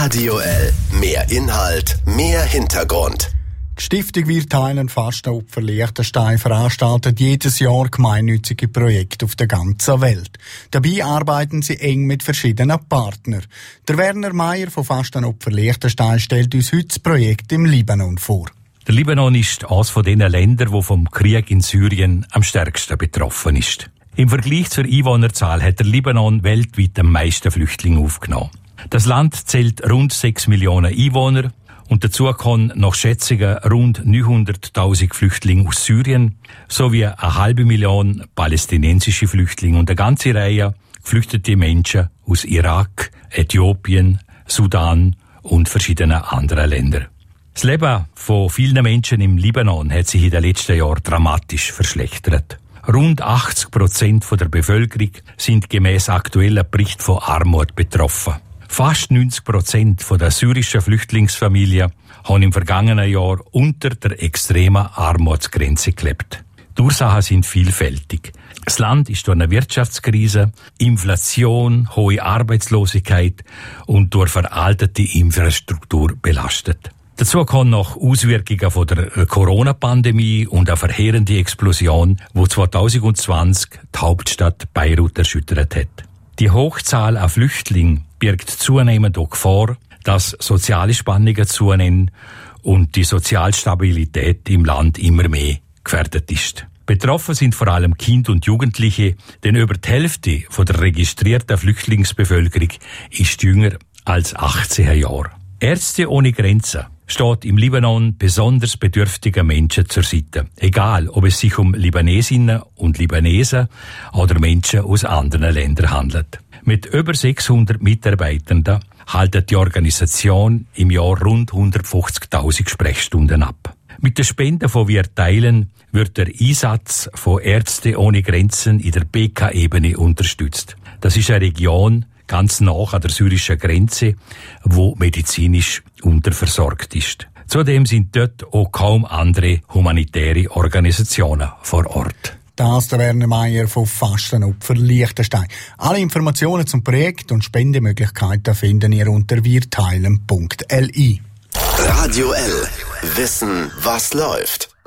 Radio L. Mehr Inhalt, mehr Hintergrund. Die Stiftung Wir teilen Fastenopfer Liechtenstein veranstaltet jedes Jahr gemeinnützige Projekte auf der ganzen Welt. Dabei arbeiten sie eng mit verschiedenen Partnern. Der Werner Meyer von Fastenopfer Liechtenstein stellt uns heute das Projekt im Libanon vor. Der Libanon ist eines von den Ländern, wo vom Krieg in Syrien am stärksten betroffen ist. Im Vergleich zur Einwohnerzahl hat der Libanon weltweit am meisten Flüchtlinge aufgenommen. Das Land zählt rund 6 Millionen Einwohner und dazu kommen nach Schätzungen rund 900.000 Flüchtlinge aus Syrien sowie 500.000 palästinensische Flüchtlinge und eine ganze Reihe geflüchtete Menschen aus Irak, Äthiopien, Sudan und verschiedenen anderen Ländern. Das Leben von vielen Menschen im Libanon hat sich in den letzten Jahren dramatisch verschlechtert. Rund 80% der Bevölkerung sind gemäss aktuellen Bericht von Armut betroffen. Fast 90% der syrischen Flüchtlingsfamilien haben im vergangenen Jahr unter der extremen Armutsgrenze gelebt. Die Ursachen sind vielfältig. Das Land ist durch eine Wirtschaftskrise, Inflation, hohe Arbeitslosigkeit und durch veraltete Infrastruktur belastet. Dazu kommen noch Auswirkungen von der Corona-Pandemie und eine verheerende Explosion, die 2020 die Hauptstadt Beirut erschüttert hat. Die Hochzahl an Flüchtlingen birgt zunehmend auch Gefahr, dass soziale Spannungen zunehmen und die Sozialstabilität im Land immer mehr gefährdet ist. Betroffen sind vor allem Kinder und Jugendliche, denn über die Hälfte von der registrierten Flüchtlingsbevölkerung ist jünger als 18 Jahre. Ärzte ohne Grenzen steht im Libanon besonders bedürftigen Menschen zur Seite. Egal, ob es sich um Libanesinnen und Libanesen oder Menschen aus anderen Ländern handelt. Mit über 600 Mitarbeitenden hält die Organisation im Jahr rund 150.000 Sprechstunden ab. Mit den Spenden von Wir teilen wird der Einsatz von Ärzte ohne Grenzen in der BK-Ebene unterstützt. Das ist eine Region ganz nah an der syrischen Grenze, wo medizinisch unterversorgt ist. Zudem sind dort auch kaum andere humanitäre Organisationen vor Ort. Das der Werner Meyer von Fastenopfer Liechtenstein. Alle Informationen zum Projekt und Spendemöglichkeiten finden ihr unter wirteilen.li. Radio L. Wissen, was läuft.